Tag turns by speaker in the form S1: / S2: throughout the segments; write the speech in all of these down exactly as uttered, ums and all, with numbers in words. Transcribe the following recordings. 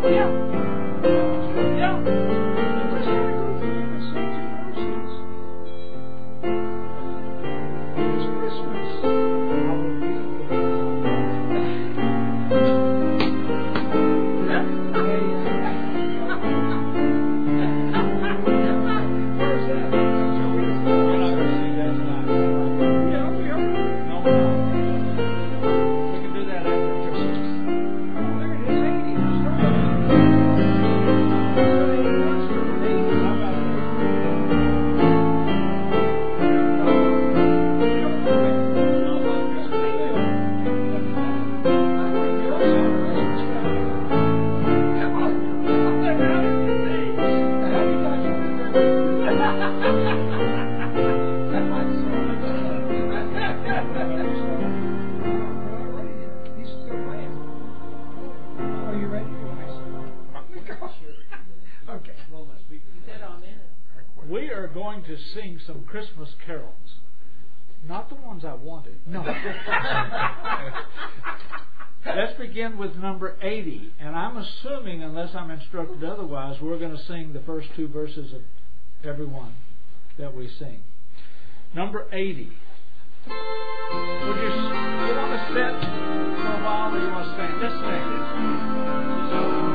S1: To sing some Christmas carols. Not the ones I wanted. No. Let's begin with number eighty. And I'm assuming, unless I'm instructed otherwise, we're going to sing the first two verses of every one that we sing. Number eighty. Would you, you want to sit for a while or you want to stand? Let's stand.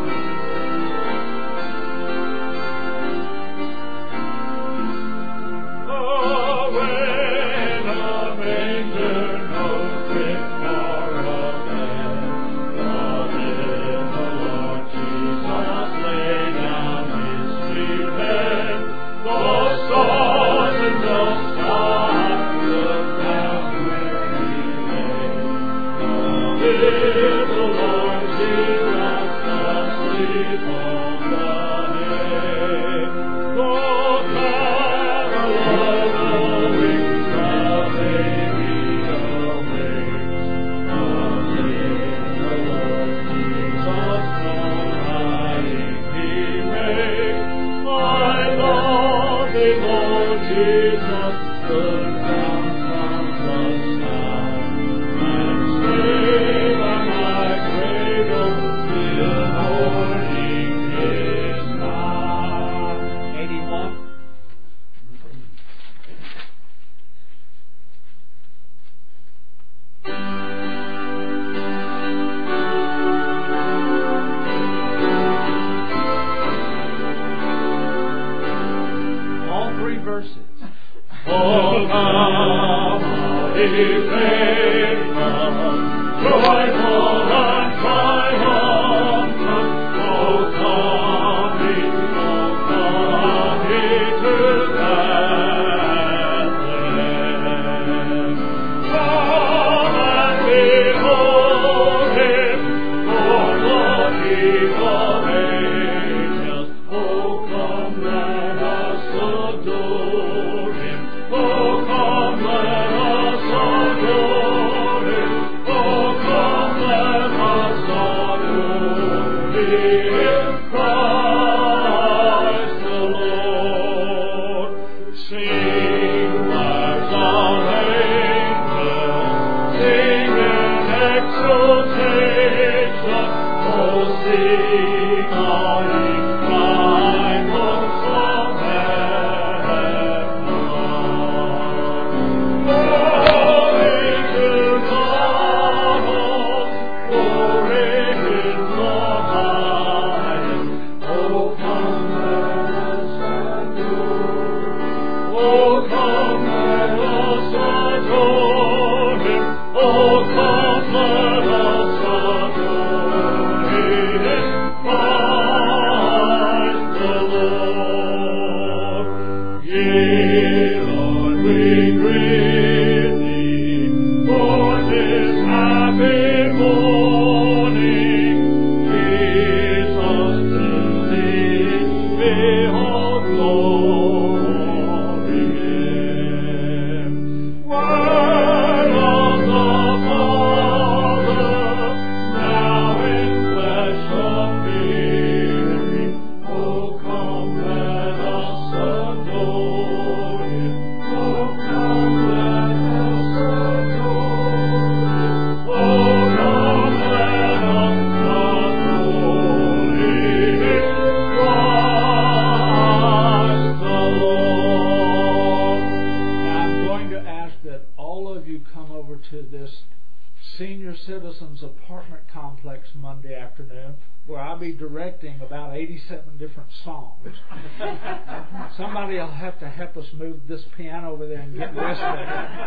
S1: Citizens Apartment Complex Monday afternoon, where I'll be directing about eighty-seven different songs. Somebody will have to help us move this piano over there and get the rest of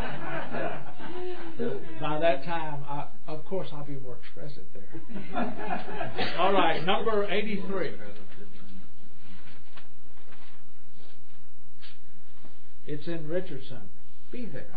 S1: it. By that time, I, of course, I'll be more expressive there. All right, number eighty-three. It's in Richardson. Be there.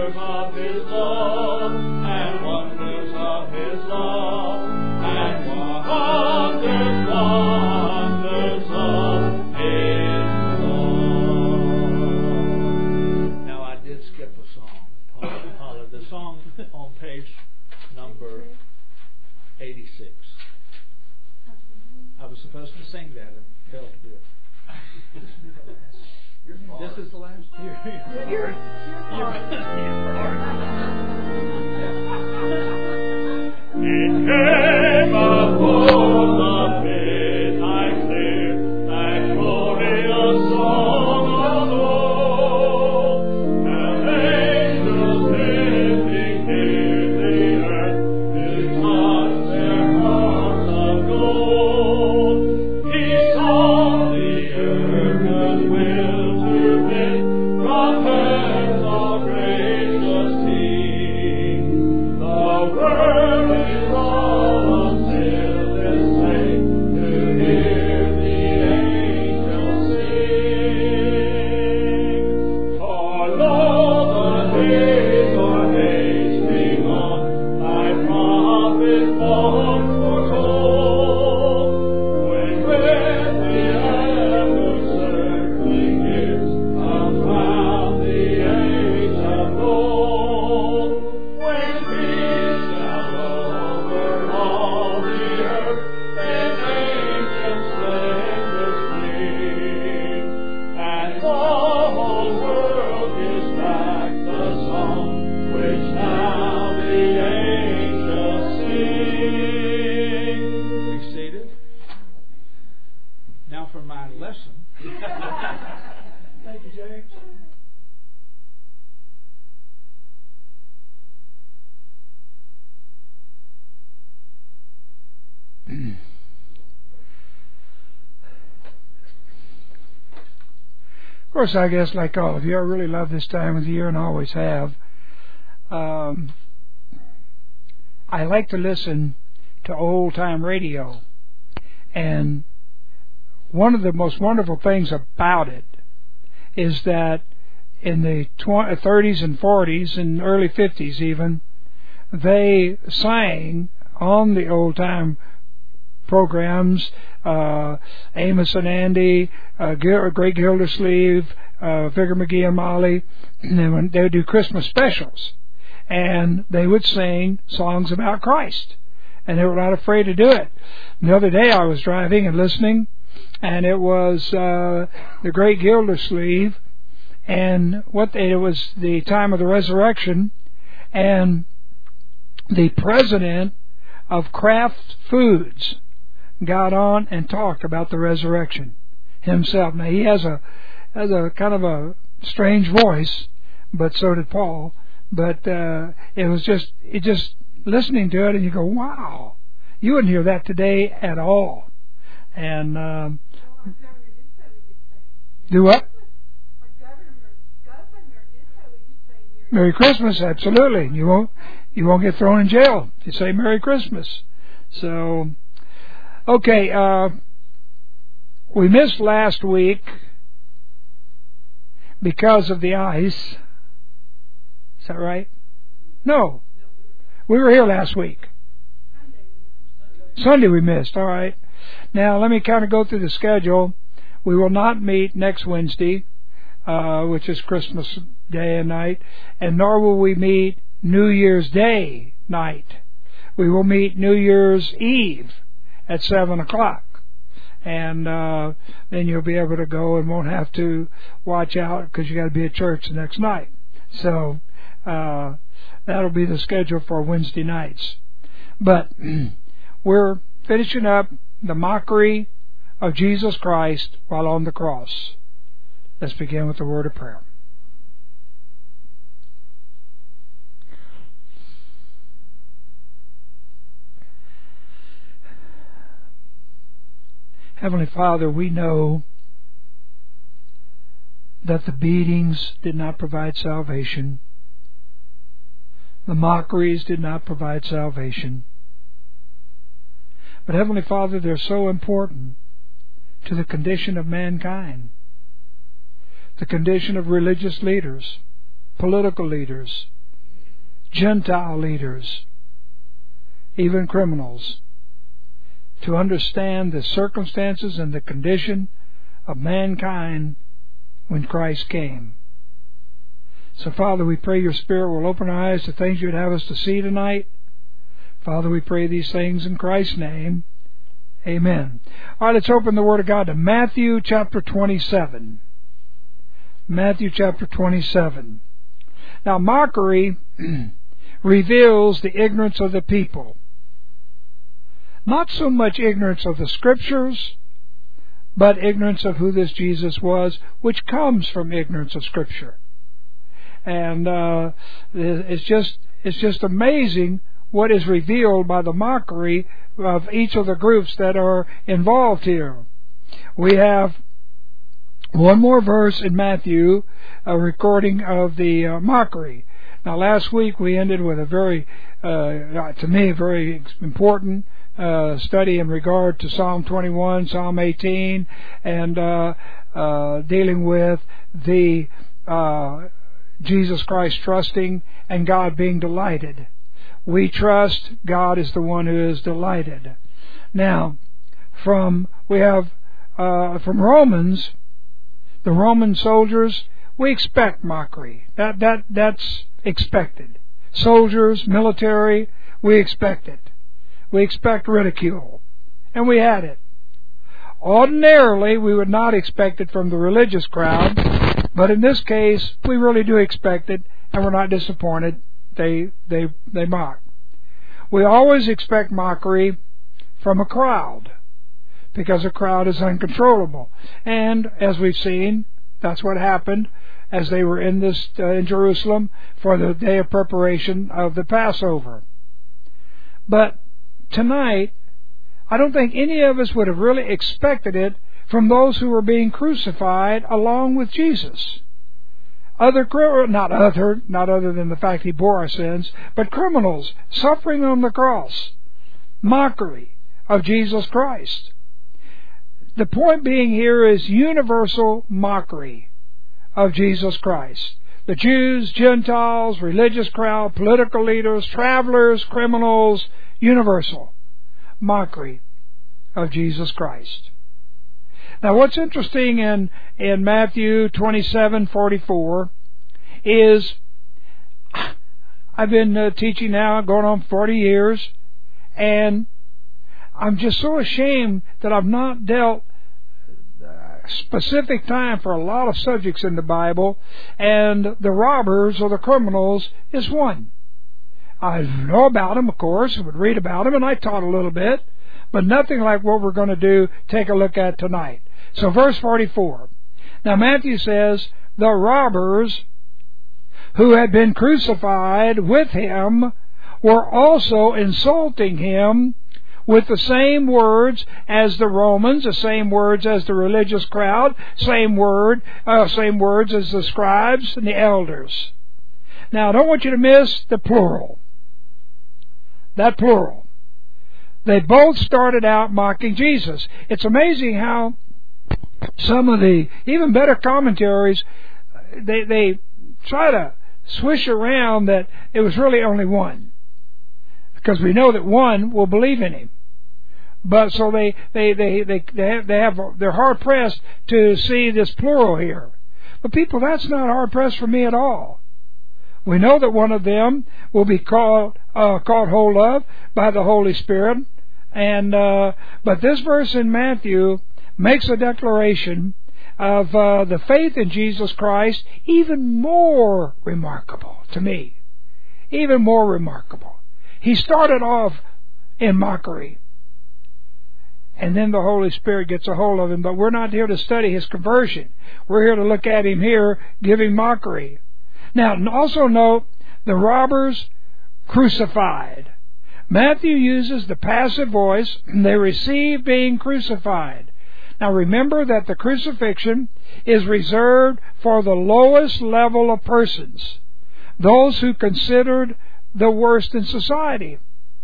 S2: His love and wonders of His love and wonders.
S1: eighty-six. I was supposed to sing that and failed to do it. This is the last year. You're, you're, It came upon the midnight clear, that glorious song of old, and angels lifting near the earth to touch their hearts of gold. He saw the earth as will to bid from heaven's all gracious King. The world is all until this day to hear the angels sing. For lo, the days are hasting on, thy prophet long foretold, when with the ambushed circling years comes round the age of gold, when peace shall over all the earth, then ancient splendors gleam, and the whole world gives back the song which now the angels sing. Be seated. Now for my lesson. Thank you, James.
S2: Of course, I guess like all of you, I really love this time of the year and always have. Um, I like to listen to old-time radio. And one of the most wonderful things about it is that in the thirties and forties and early fifties even, they sang on the old-time programs, uh, Amos and Andy, uh, Great Gildersleeve, uh, Figure McGee and Molly, and then they would do Christmas specials, and they would sing songs about Christ, and they were not afraid to do it. The other day I was driving and listening, and it was uh, the Great Gildersleeve, and what they, it was the time of the resurrection, and the president of Kraft Foods got on and talked about the resurrection himself. Now he has a has a kind of a strange voice, but so did Paul. But uh, it was just it just listening to it, and you go, wow, you wouldn't hear that today at all. And um, do what? Merry Christmas, absolutely. You won't you won't get thrown in jail if you say Merry Christmas. So, okay, uh, we missed last week because of the ice. Is that right? No. We were here last week. Sunday we missed, all right. Now, let me kind of go through the schedule. We will not meet next Wednesday, uh, which is Christmas Day and night, and nor will we meet New Year's Day night. We will meet New Year's Eve at seven o'clock. And uh, then you'll be able to go and won't have to watch out because you got to be at church the next night. So uh, that'll be the schedule for Wednesday nights. But we're finishing up the mockery of Jesus Christ while on the cross. Let's begin with the word of prayer. Heavenly Father, we know that the beatings did not provide salvation. The mockeries did not provide salvation. But Heavenly Father, they're so important to the condition of mankind, the condition of religious leaders, political leaders, Gentile leaders, even criminals, to understand the circumstances and the condition of mankind when Christ came. So, Father, we pray your Spirit will open our eyes to things you'd have us to see tonight. Father, we pray these things in Christ's name. Amen. All right, let's open the Word of God to Matthew chapter twenty-seven. Matthew chapter twenty-seven. Now, mockery reveals the ignorance of the people. Not so much ignorance of the Scriptures, but ignorance of who this Jesus was, which comes from ignorance of Scripture. And uh, it's just it's just amazing what is revealed by the mockery of each of the groups that are involved here. We have one more verse in Matthew, a recording of the uh, mockery. Now, last week we ended with a very, uh, to me, very important uh, study in regard to Psalm twenty-one, Psalm eighteen, and uh, uh, dealing with the uh, Jesus Christ trusting and God being delighted. We trust, God is the one who is delighted. Now, from we have uh, from Romans, the Roman soldiers, we expect mockery. That that that's expected. Soldiers, military, we expect it. We expect ridicule, and we had it. Ordinarily, we would not expect it from the religious crowd, but in this case, we really do expect it, and we're not disappointed. They they they mock. We always expect mockery from a crowd, because a crowd is uncontrollable. And as we've seen, that's what happened as they were in this uh, in Jerusalem for the day of preparation of the Passover. But tonight, I don't think any of us would have really expected it from those who were being crucified along with Jesus. Other, not other, not other than the fact He bore our sins, but criminals suffering on the cross. Mockery of Jesus Christ. The point being here is universal mockery of Jesus Christ. The Jews, Gentiles, religious crowd, political leaders, travelers, criminals, universal mockery of Jesus Christ. Now, what's interesting in, in Matthew twenty-seven forty-four is I've been uh, teaching now going on forty years, and I'm just so ashamed that I've not dealt specific time for a lot of subjects in the Bible, and the robbers or the criminals is one. I know about them, of course, I would read about them, and I taught a little bit, but nothing like what we're going to do, take a look at tonight. So verse forty-four. Now Matthew says, the robbers who had been crucified with Him were also insulting Him with the same words as the Romans, the same words as the religious crowd, same word, uh, same words as the scribes and the elders. Now, I don't want you to miss the plural. That plural. They both started out mocking Jesus. It's amazing how some of the even better commentaries, they they try to swish around that it was really only one, because we know that one will believe in Him. But so they they they they they have, they have they're hard pressed to see this plural here. But people, that's not hard pressed for me at all. We know that one of them will be called uh, caught hold of by the Holy Spirit, and uh, but this verse in Matthew makes a declaration of uh, the faith in Jesus Christ even more remarkable to me, even more remarkable. He started off in mockery, and then the Holy Spirit gets a hold of him. But we're not here to study his conversion. We're here to look at him here giving mockery. Now, also note the robbers crucified. Matthew uses the passive voice. They receive being crucified. Now remember that the crucifixion is reserved for the lowest level of persons, those who considered the worst in society.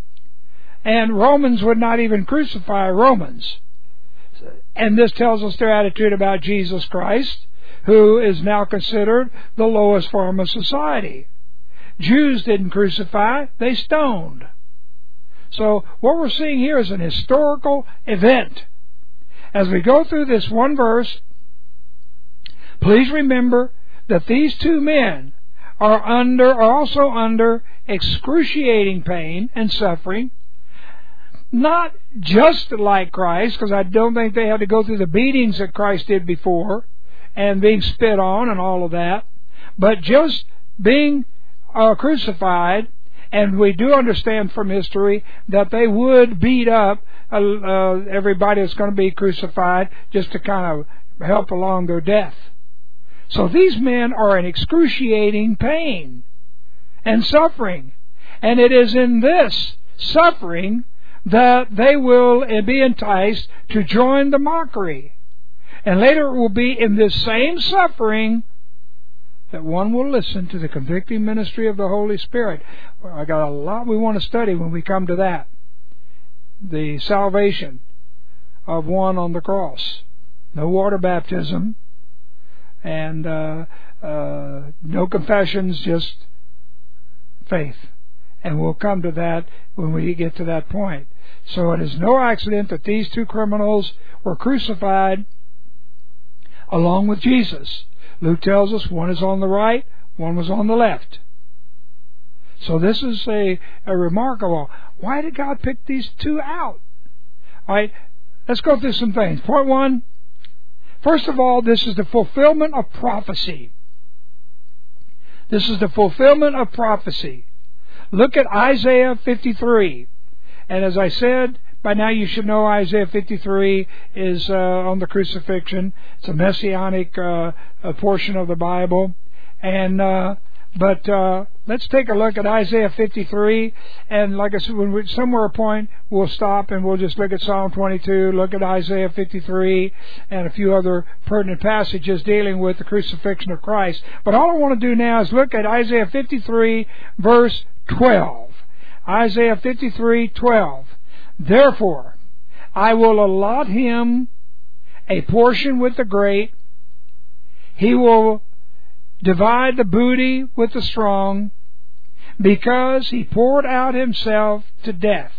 S2: And Romans would not even crucify Romans. And this tells us their attitude about Jesus Christ, who is now considered the lowest form of society. Jews didn't crucify, they stoned. So what we're seeing here is an historical event. As we go through this one verse, please remember that these two men are under are also under excruciating pain and suffering, not just like Christ, because I don't think they had to go through the beatings that Christ did before, and being spit on and all of that, but just being uh, crucified. And we do understand from history that they would beat up uh, uh, everybody that's going to be crucified just to kind of help along their death. So these men are in excruciating pain and suffering. And it is in this suffering that they will be enticed to join the mockery. And later it will be in this same suffering that one will listen to the convicting ministry of the Holy Spirit. Well, I got a lot we want to study when we come to that. The salvation of one on the cross. No water baptism and uh, uh, no confessions, just faith. And we'll come to that when we get to that point. So it is no accident that these two criminals were crucified along with Jesus. Luke tells us one is on the right, one was on the left. So this is a, a remarkable. Why did God pick these two out? All right, let's go through some things. Point one, first of all, this is the fulfillment of prophecy. This is the fulfillment of prophecy. Look at Isaiah fifty-three. And as I said, by now you should know Isaiah fifty-three is uh, on the crucifixion. It's a messianic uh, a portion of the Bible. And uh, but uh, let's take a look at Isaiah fifty-three. And like I said, when we somewhere a point we'll stop and we'll just look at Psalm twenty-two, look at Isaiah fifty-three, and a few other pertinent passages dealing with the crucifixion of Christ. But all I want to do now is look at Isaiah fifty-three, verse twelve. Isaiah fifty-three, twelve. Therefore, I will allot him a portion with the great. He will divide the booty with the strong, because he poured out himself to death,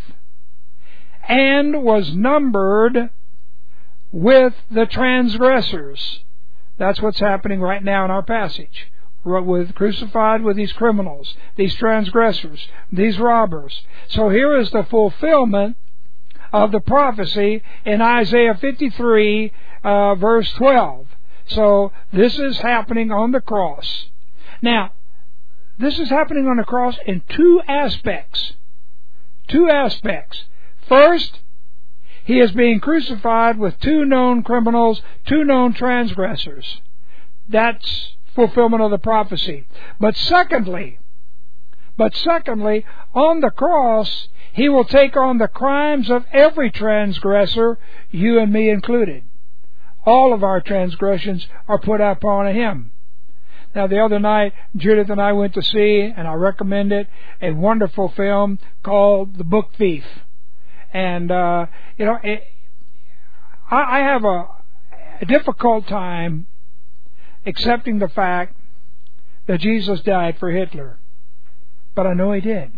S2: and was numbered with the transgressors. That's what's happening right now in our passage. With crucified with these criminals, these transgressors, these robbers. So here is the fulfillment of the prophecy in Isaiah fifty-three, uh, verse twelve. So this is happening on the cross. Now, this is happening on the cross in two aspects. Two aspects. First, he is being crucified with two known criminals, two known transgressors. That's fulfillment of the prophecy. But secondly, but secondly, on the cross, he will take on the crimes of every transgressor, you and me included. All of our transgressions are put upon him. Now, the other night, Judith and I went to see, and I recommend it, a wonderful film called The Book Thief. And, uh, you know, it, I, I have a, a difficult time accepting the fact that Jesus died for Hitler. But I know he did.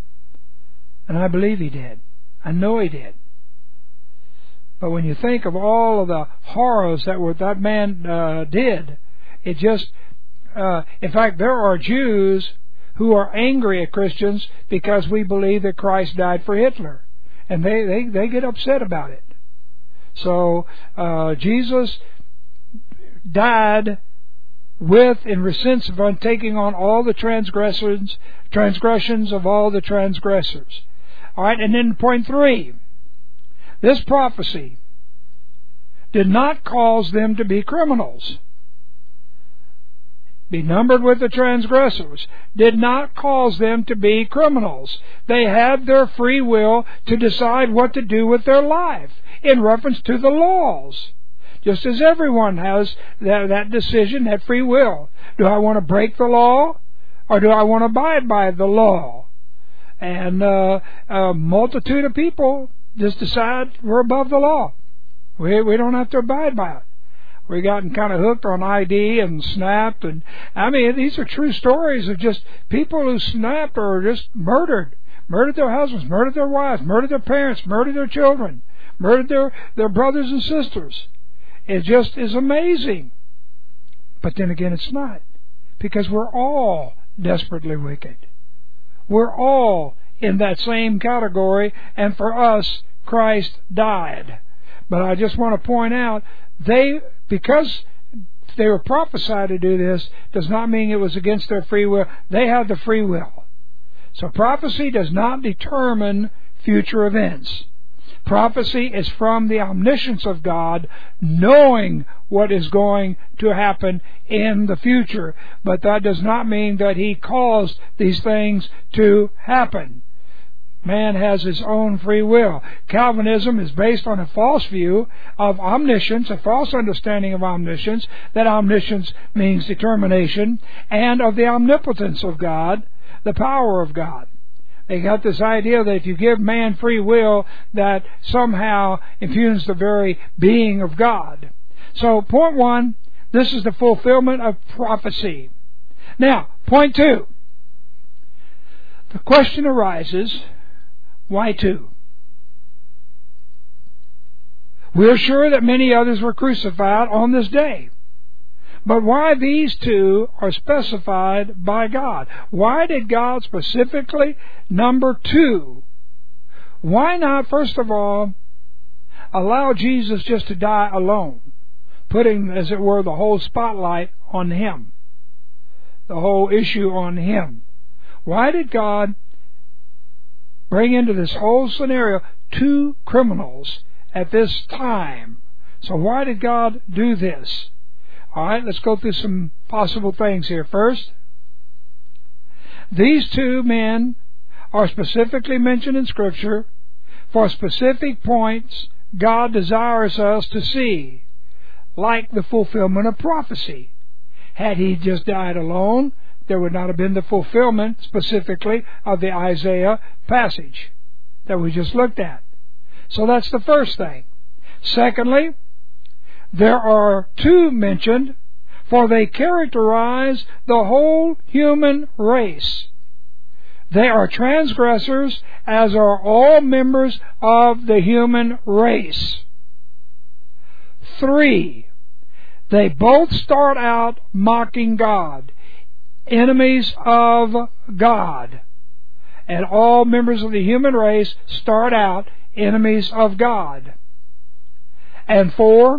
S2: And I believe he did. I know he did. But when you think of all of the horrors that what that man uh, did, it just... Uh, in fact, there are Jews who are angry at Christians because we believe that Christ died for Hitler. And they, they, they get upset about it. So, uh, Jesus died with, in sense of taking on all the transgressions, transgressions of all the transgressors. Alright, and then point three. This prophecy did not cause them to be criminals. Be numbered with the transgressors, did not cause them to be criminals. They had their free will to decide what to do with their life in reference to the laws. Just as everyone has that, that decision, that free will. Do I want to break the law, or do I want to abide by the law? And uh, a multitude of people just decide we're above the law. We, we don't have to abide by it. We gotten kind of hooked on I D and snapped, and I mean, these are true stories of just people who snapped or just murdered, murdered their husbands, murdered their wives, murdered their parents, murdered their children, murdered their, their brothers and sisters. It just is amazing. But then again, it's not, because we're all desperately wicked. We're all in that same category, and for us, Christ died. But I just want to point out, they, because they were prophesied to do this, does not mean it was against their free will. They had the free will. So prophecy does not determine future events. Prophecy is from the omniscience of God, knowing what is going to happen in the future. But that does not mean that He caused these things to happen. Man has his own free will. Calvinism is based on a false view of omniscience, a false understanding of omniscience, that omniscience means determination, and of the omnipotence of God, the power of God. They got this idea that if you give man free will, that somehow impugns the very being of God. So, point one, this is the fulfillment of prophecy. Now, point two. The question arises, why two? We are sure that many others were crucified on this day. But why these two are specified by God? Why did God specifically number two? Why not, first of all, allow Jesus just to die alone, putting, as it were, the whole spotlight on Him, the whole issue on Him? Why did God bring into this whole scenario two criminals at this time? So why did God do this? All right, let's go through some possible things here. First, these two men are specifically mentioned in Scripture for specific points God desires us to see, like the fulfillment of prophecy. Had He just died alone, there would not have been the fulfillment specifically of the Isaiah passage that we just looked at. So that's the first thing. Secondly, there are two mentioned, for they characterize the whole human race. They are transgressors, as are all members of the human race. Three, they both start out mocking God, enemies of God. And all members of the human race start out enemies of God. And four,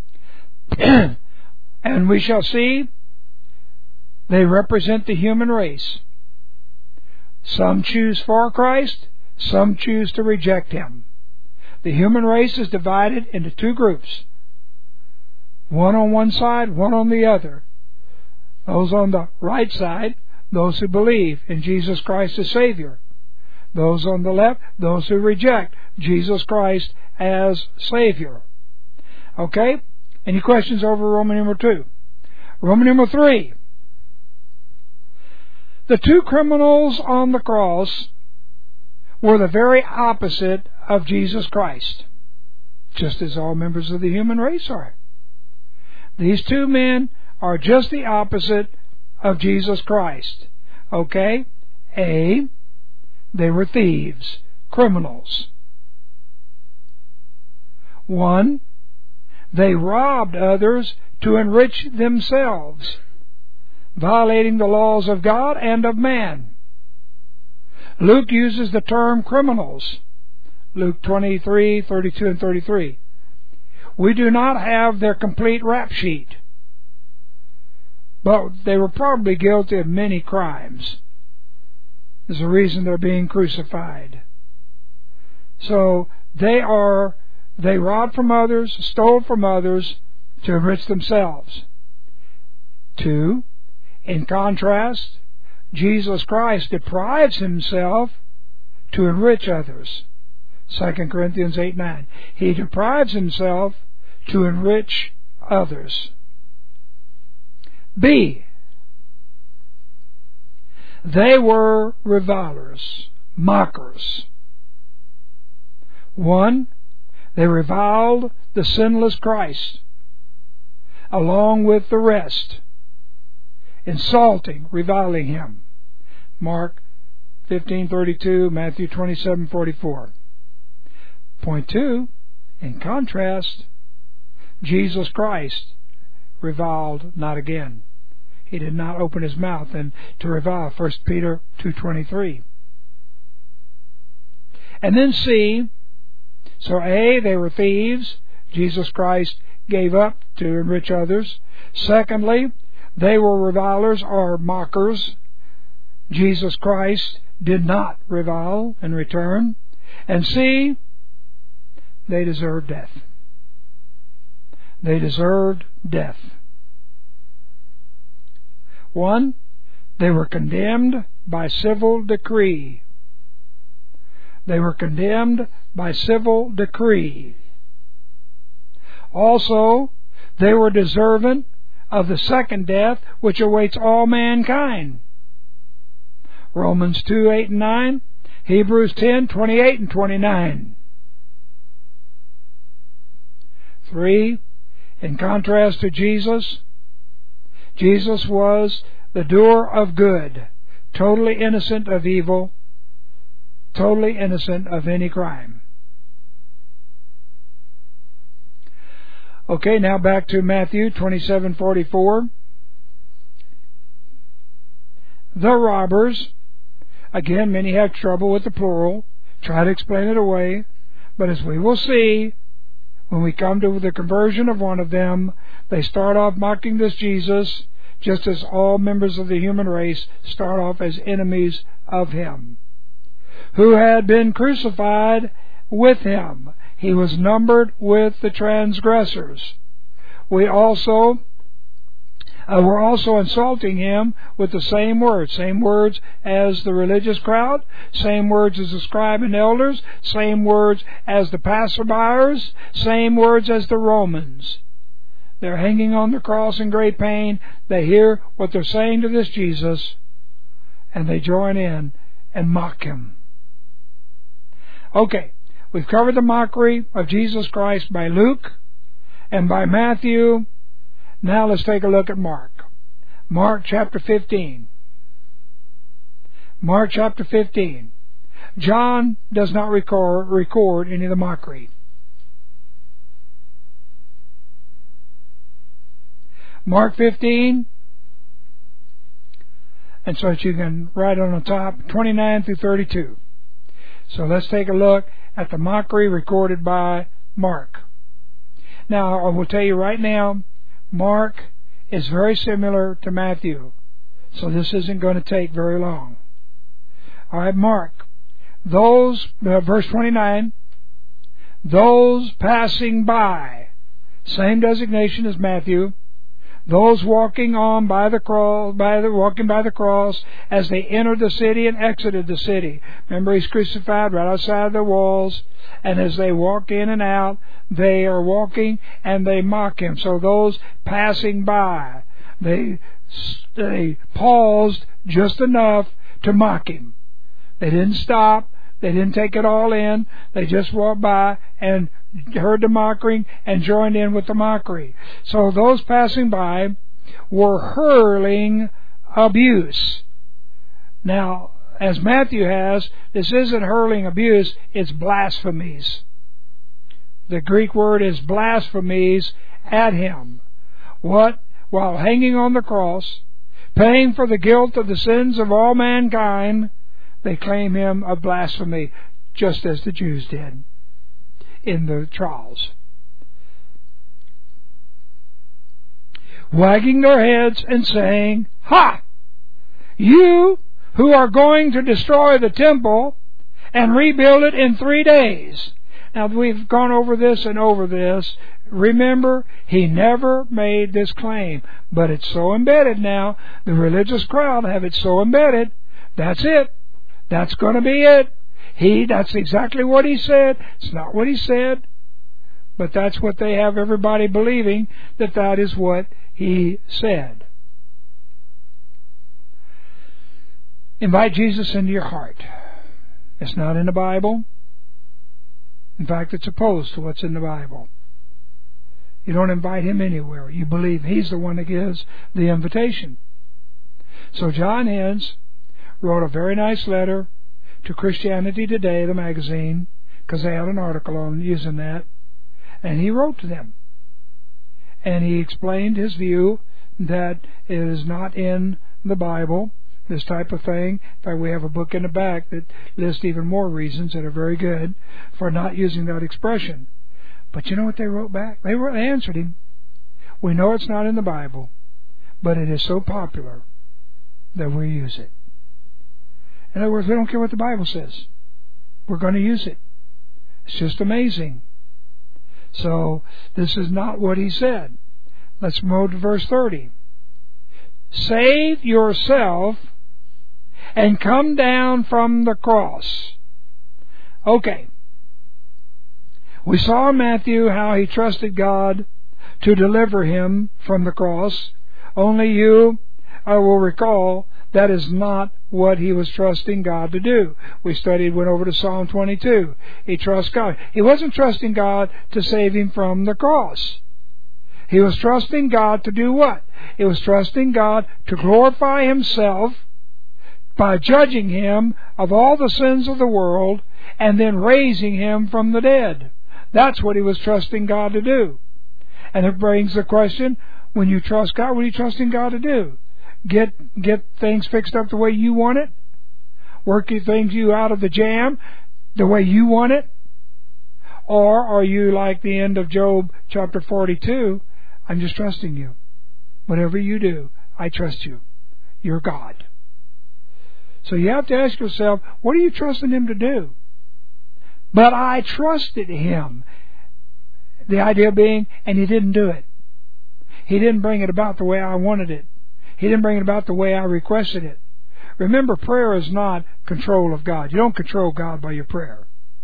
S2: and we shall see, they represent the human race. Some choose for Christ, some choose to reject Him. The human race is divided into two groups. One on one side, one on the other. Those on the right side, those who believe in Jesus Christ as Savior. Those on the left, those who reject Jesus Christ as Savior. Okay? Any questions over Roman number two? Roman number three. The two criminals on the cross were the very opposite of Jesus Christ, just as all members of the human race are. These two men are just the opposite of Jesus Christ. Okay? A, they were thieves, criminals. One, they robbed others to enrich themselves, violating the laws of God and of man. Luke uses the term criminals. Luke twenty-three, thirty-two and thirty-three. We do not have their complete rap sheet, but they were probably guilty of many crimes. There's a reason they're being crucified. So they are, they robbed from others, stole from others to enrich themselves. Two, in contrast, Jesus Christ deprives Himself to enrich others. Second Corinthians eight nine. He deprives Himself to enrich others. B, they were revilers, mockers. One, they reviled the sinless Christ along with the rest, insulting, reviling Him. Mark fifteen thirty-two, Matthew twenty-seven forty-four. Point two, in contrast, Jesus Christ reviled not again. He did not open His mouth and to revile. First Peter two twenty-three. And then C, so A, they were thieves. Jesus Christ gave up to enrich others. Secondly, they were revilers or mockers. Jesus Christ did not revile in return. And C, they deserved death. They deserved death. One, they were condemned by civil decree. They were condemned by civil decree. Also, they were deserving of the second death which awaits all mankind. Romans two, eight and nine, Hebrews ten, twenty-eight and twenty-nine. Three, in contrast to Jesus, Jesus was the doer of good, totally innocent of evil, totally innocent of any crime. Okay, now back to Matthew twenty-seven forty-four. The robbers, again, many have trouble with the plural, try to explain it away, but as we will see, when we come to the conversion of one of them, they start off mocking this Jesus, just as all members of the human race start off as enemies of Him, who had been crucified with Him. He was numbered with the transgressors. We also uh, were also insulting Him with the same words, same words as the religious crowd, same words as the scribe and elders, same words as the passerbyers, same words as the Romans. They're hanging on the cross in great pain. They hear what they're saying to this Jesus, and they join in and mock Him. Okay, we've covered the mockery of Jesus Christ by Luke and by Matthew. Now let's take a look at Mark. Mark chapter fifteen. Mark chapter fifteen. John does not record, record any of the mockery. Mark fifteen, and so that you can write on the top, twenty-nine through thirty-two. So let's take a look at the mockery recorded by Mark. Now, I will tell you right now, Mark is very similar to Matthew, so this isn't going to take very long. All right, Mark. Those, uh, verse twenty-nine, those passing by, same designation as Matthew, those walking on by the cross, by the walking by the cross, as they entered the city and exited the city. Remember, He's crucified right outside the walls, and as they walk in and out, they are walking and they mock Him. So those passing by, they they paused just enough to mock Him. They didn't stop. They didn't take it all in. They just walked by and heard the mockery and joined in with the mockery. So those passing by were hurling abuse. Now, as Matthew has, this isn't hurling abuse, it's blasphemies. The Greek word is blasphemies at Him. What? While hanging on the cross, paying for the guilt of the sins of all mankind, they claim Him of blasphemy, just as the Jews did in the trials. Wagging their heads and saying, "Ha! You who are going to destroy the temple and rebuild it in three days." Now, we've gone over this and over this. Remember, He never made this claim, but it's so embedded now. The religious crowd have it so embedded. That's it. That's going to be it. He, that's exactly what He said. It's not what He said, but that's what they have everybody believing, that that is what He said. Invite Jesus into your heart. It's not in the Bible. In fact, it's opposed to what's in the Bible. You don't invite Him anywhere. You believe He's the one that gives the invitation. So John Hens wrote a very nice letter to Christianity Today, the magazine, because they had an article on using that, and he wrote to them. And he explained his view that it is not in the Bible, this type of thing. In fact, we have a book in the back that lists even more reasons that are very good for not using that expression. But you know what they wrote back? They wrote, they answered him. We know it's not in the Bible, but it is so popular that we use it. In other words, we don't care what the Bible says. We're going to use it. It's just amazing. So, this is not what he said. Let's move to verse thirty. Save yourself and come down from the cross. Okay. We saw in Matthew how he trusted God to deliver him from the cross. Only you, I will recall, that is not what he was trusting God to do. We studied, went over to Psalm twenty-two. He trusts God. He wasn't trusting God to save him from the cross. He was trusting God to do what? He was trusting God to glorify himself by judging him of all the sins of the world and then raising him from the dead. That's what he was trusting God to do. And it brings the question, when you trust God, what are you trusting God to do? Get get things fixed up the way you want it? Work things you out of the jam the way you want it? Or are you like the end of Job chapter forty-two? I'm just trusting you. Whatever you do, I trust you. You're God. So you have to ask yourself, what are you trusting him to do? But I trusted him. The idea being, and he didn't do it. He didn't bring it about the way I wanted it. He didn't bring it about the way I requested it. Remember, prayer is not control of God. You don't control God by your prayer.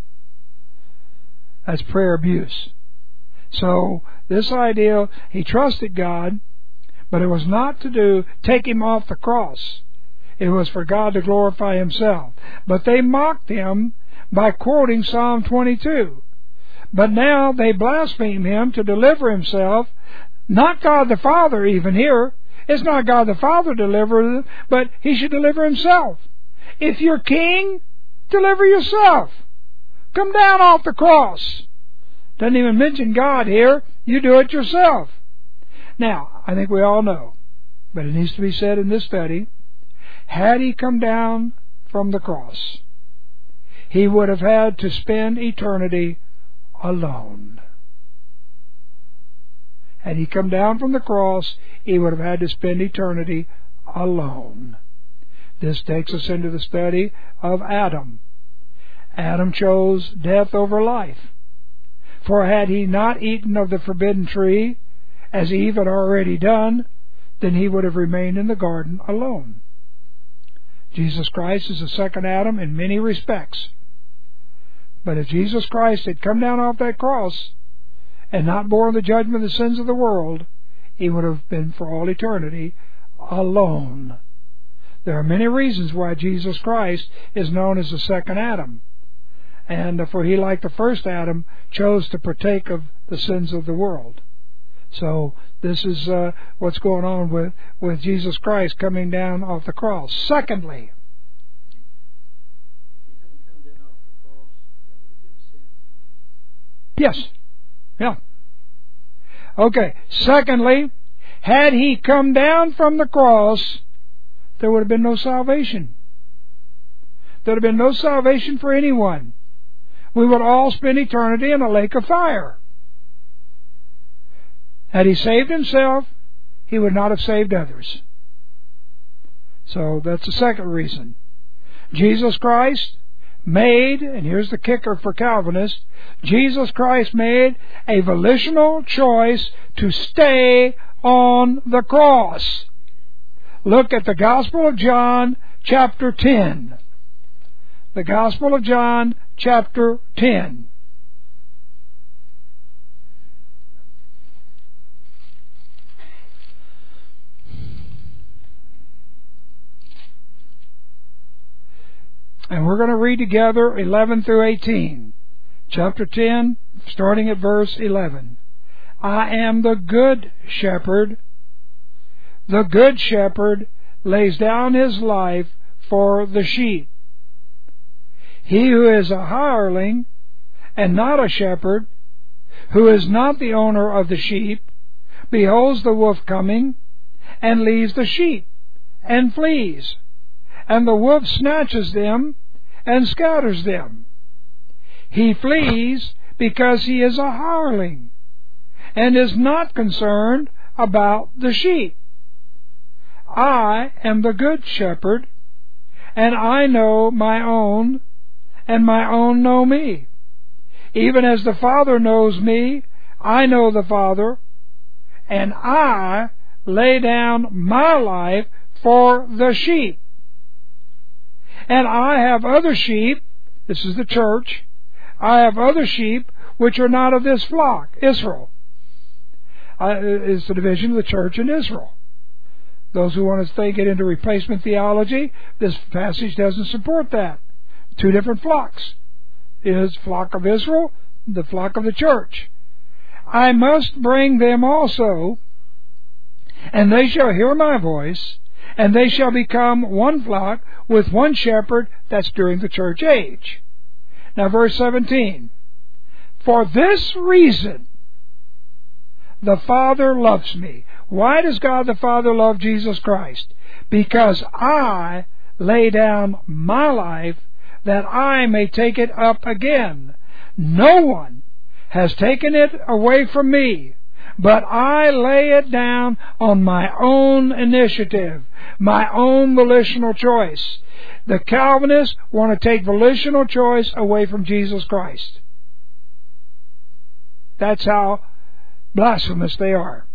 S2: That's prayer abuse. So, this idea, he trusted God, but it was not to do, take him off the cross. It was for God to glorify himself. But they mocked him by quoting Psalm twenty-two. But now they blaspheme him to deliver himself. Not God the Father even here. It's not God the Father delivering him, but he should deliver himself. If you're king, deliver yourself. Come down off the cross. Doesn't even mention God here. You do it yourself. Now, I think we all know, but it needs to be said in this study, had he come down from the cross, he would have had to spend eternity alone. Had he come down from the cross, he would have had to spend eternity alone. This takes us into the study of Adam. Adam chose death over life. For had he not eaten of the forbidden tree, as Eve had already done, then he would have remained in the garden alone. Jesus Christ is the second Adam in many respects. But if Jesus Christ had come down off that cross and not borne the judgment of the sins of the world, he would have been for all eternity alone. There are many reasons why Jesus Christ is known as the second Adam. And for he, like the first Adam, chose to partake of the sins of the world. So this is uh, what's going on with, with Jesus Christ coming down off the cross. Secondly, yes. Yeah. Okay. Secondly, had he come down from the cross, there would have been no salvation. There would have been no salvation for anyone. We would all spend eternity in a lake of fire. Had he saved himself, he would not have saved others. So that's the second reason. Jesus Christ made, and here's the kicker for Calvinists, Jesus Christ made a volitional choice to stay on the cross. Look at the Gospel of John, chapter ten. The Gospel of John, chapter ten. And we're going to read together eleven through eighteen. Chapter ten, starting at verse eleven. I am the good shepherd. The good shepherd lays down his life for the sheep. He who is a hireling and not a shepherd, who is not the owner of the sheep, beholds the wolf coming, and leaves the sheep, and flees. and the wolf snatches them and scatters them. He flees because he is a hireling, and is not concerned about the sheep. I am the good shepherd, and I know my own, and my own know me. Even as the Father knows me, I know the Father, and I lay down my life for the sheep. And I have other sheep, this is the church, I have other sheep which are not of this flock, Israel. Uh, is the division of the church in Israel. Those who want to take it into replacement theology, this passage doesn't support that. Two different flocks. Is flock of Israel, the flock of the church. I must bring them also, and they shall hear my voice, and they shall become one flock with one shepherd. That's during the church age. Now verse seventeen. For this reason the Father loves me. Why does God the Father love Jesus Christ? Because I lay down my life that I may take it up again. No one has taken it away from me, but I lay it down on my own initiative, my own volitional choice. The Calvinists want to take volitional choice away from Jesus Christ. That's how blasphemous they are.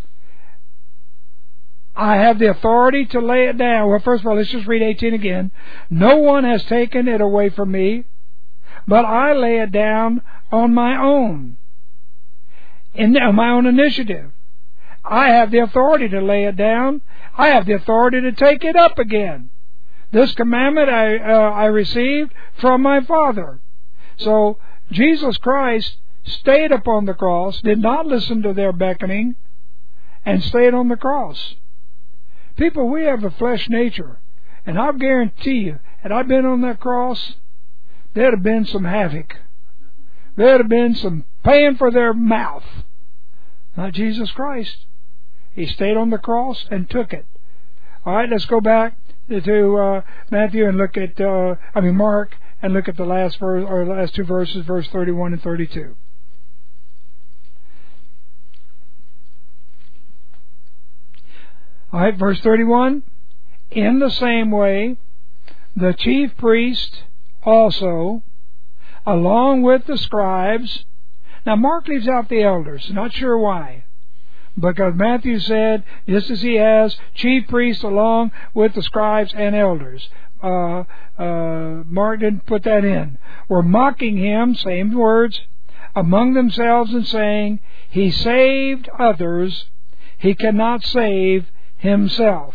S2: I have the authority to lay it down. Well, first of all, let's just read eighteen again. No one has taken it away from me, but I lay it down on my own, in my own initiative. I have the authority to lay it down. I have the authority to take it up again. This commandment I, uh, I received from my Father. So Jesus Christ stayed upon the cross, did not listen to their beckoning, and stayed on the cross. People, we have a flesh nature, and I guarantee you, had I been on that cross, there'd have been some havoc. There'd have been some paying for their mouth. Not Jesus Christ. He stayed on the cross and took it. All right, let's go back to uh, Matthew and look at, uh, I mean Mark, and look at the last verse, or the last two verses, verse thirty-one and thirty-two. All right, verse thirty-one. In the same way, the chief priest also, along with the scribes. Now, Mark leaves out the elders. Not sure why. Because Matthew said, just as he has chief priests along with the scribes and elders. Uh, uh, Mark didn't put that in. Were mocking him, same words, among themselves and saying, he saved others, he cannot save himself.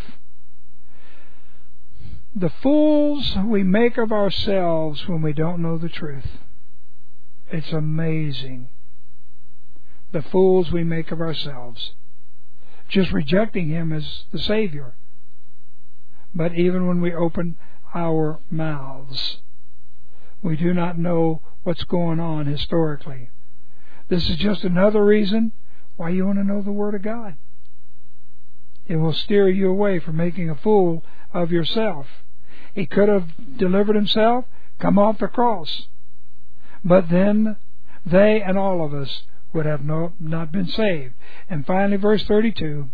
S2: The fools we make of ourselves when we don't know the truth. It's amazing. The fools we make of ourselves. Just rejecting Him as the Savior. But even when we open our mouths, we do not know what's going on historically. This is just another reason why you want to know the Word of God. It will steer you away from making a fool of yourself. He could have delivered Himself, come off the cross. But then they and all of us would have no, not been saved. And finally, verse thirty-two.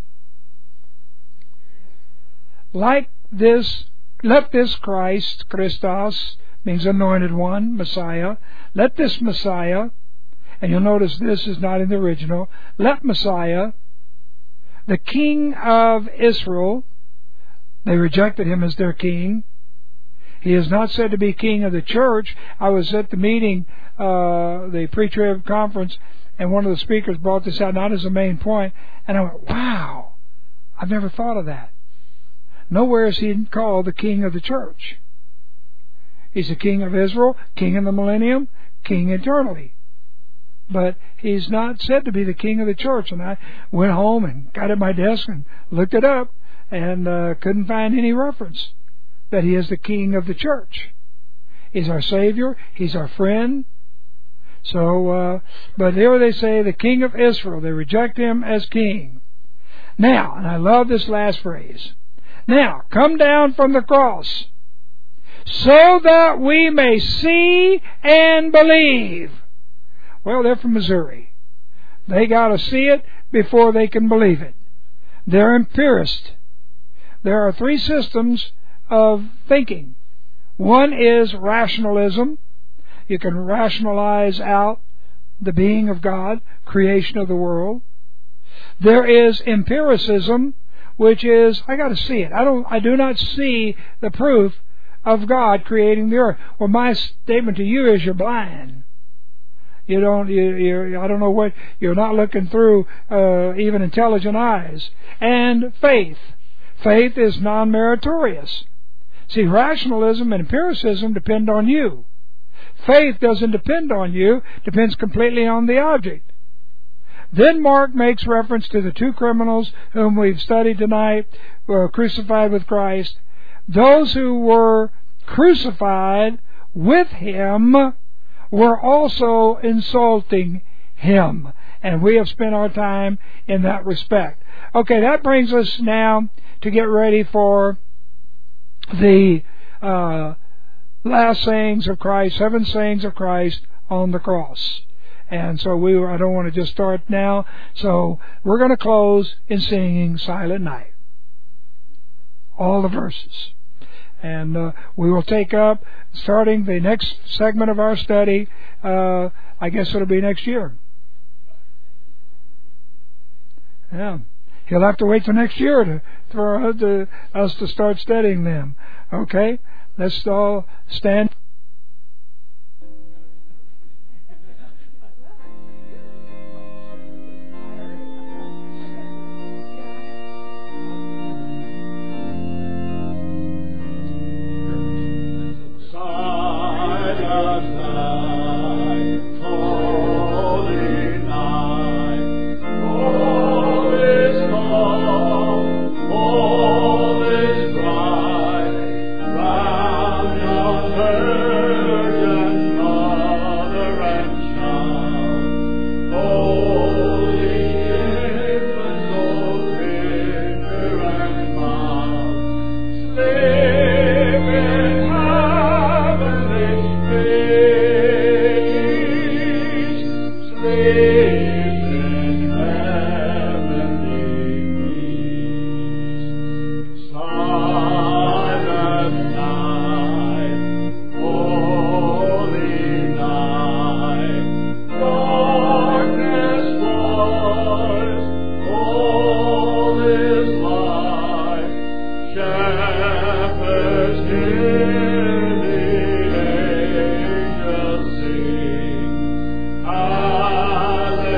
S2: Like this, let this Christ, Christos, means anointed one, Messiah. Let this Messiah, and you'll notice this is not in the original, let Messiah, the King of Israel, they rejected Him as their King. He is not said to be King of the church. I was at the meeting, uh, the pre-trib conference, and one of the speakers brought this out, not as a main point, and I went, wow, I've never thought of that. Nowhere is He called the King of the church. He's the King of Israel, King in the millennium, King eternally. But He's not said to be the King of the church. And I went home and got at my desk and looked it up and uh, couldn't find any reference that He is the King of the church. He's our Savior. He's our friend. So, uh, but here they say the King of Israel. They reject Him as King. Now, and I love this last phrase. Now, come down from the cross. so that we may see and believe. Well, they're from Missouri. They got to see it before they can believe it. They're empirists. There are three systems of thinking. One is rationalism. You can rationalize out the being of God, creation of the world. There is empiricism, which is, I got to see it. I don't. I do not see the proof of God creating the earth. Well, my statement to you is you're blind. You don't. You, you're, I don't know what. You're not looking through uh, even intelligent eyes. And faith. Faith is non-meritorious. See, rationalism and empiricism depend on you. Faith doesn't depend on you. Depends completely on the object. Then Mark makes reference to the two criminals whom we've studied tonight, were crucified with Christ. Those who were crucified with Him were also insulting Him. And we have spent our time in that respect. Okay, that brings us now to get ready for the uh, last sayings of Christ, seven sayings of Christ on the cross. And so we, I don't want to just start now. So we're going to close in singing Silent Night. All the verses. And uh, we will take up, starting the next segment of our study, uh, I guess it'll be next year. Yeah. He'll have to wait till next year to, for us to, us to start studying them. Okay? Let's all stand.
S3: Hallelujah.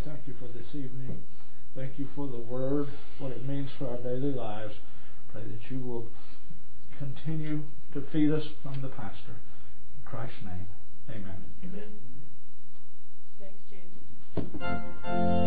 S1: thank you for this evening. Thank you for the Word, what it means for our daily lives. Pray that you will continue to feed us from the pastor. In Christ's name, amen.
S3: Amen. Thanks, James.